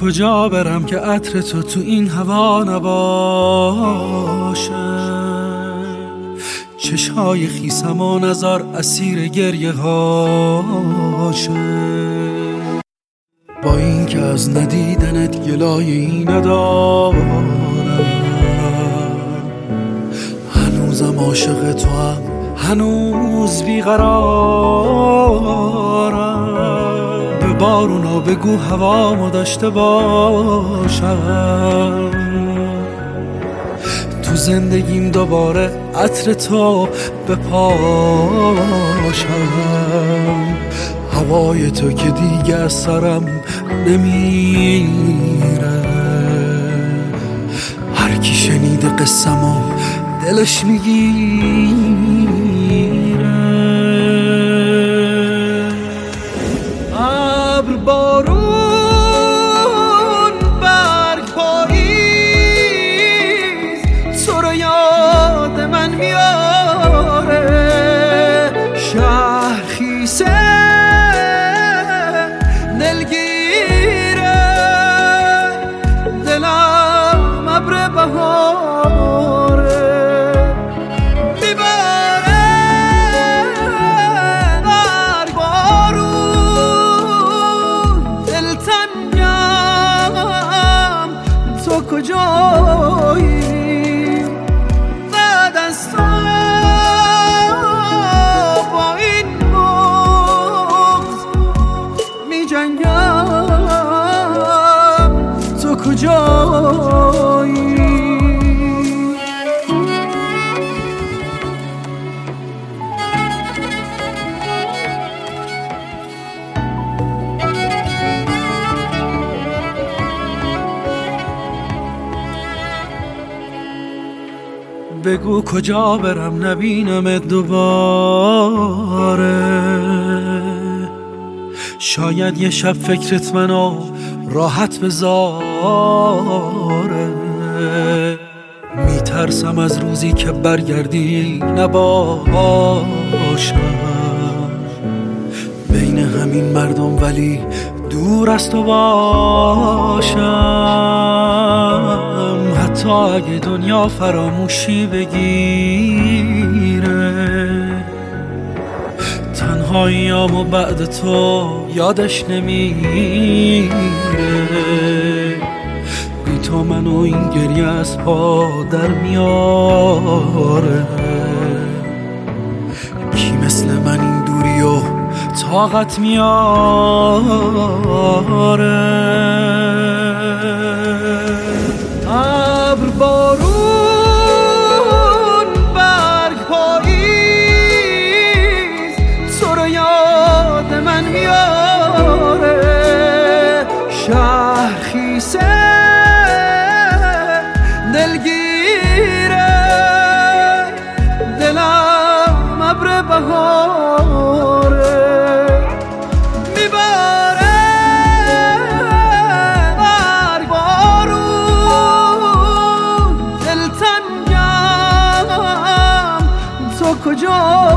کجا برم که عطر تو این هوا نباشه؟ چشای خیسم و نظر اسیر گریه هاشه. با این که از ندیدنت گلایی ندارم، هنوزم عاشق تو هم، هنوز بیقرارم. به بارونا بگو هوامو داشته باشم، تو زندگیم دوباره عطر تو بپاشم. هوای تو که دیگه از سرم نمیره، هر کی شنیده قصه‌مو دلش میگیره. ابر بارون برگ پاییز تو رو یاد من میاره. شهر خیسه دلگیره، دلم ابر بهاره. میباره برگ بارون، دلتنگم تو کجایی؟ بعد از تو با این بغض می جنگم، تو کجایی؟ بگو کجا برم نبینمت دوباره. شاید یه شب فکرت منو راحت بذاره. میترسم از روزی که برگردی نباشم بین همین مردم، ولی دور از تو باشم. حتی اگه دنیا فراموشی بگیره، تنهاییامو بعد تو یادش نمیره. بی تو منو این گریه از پا در میاره. کی مثل من این دوری و طاقت میاره؟ ابر بارون برگ پاییز تو رو یاد من میاره. شهر خیسه دلگیره، دلم ابر بهاره. میباره برگ بارون، دلتنگم تو کجا؟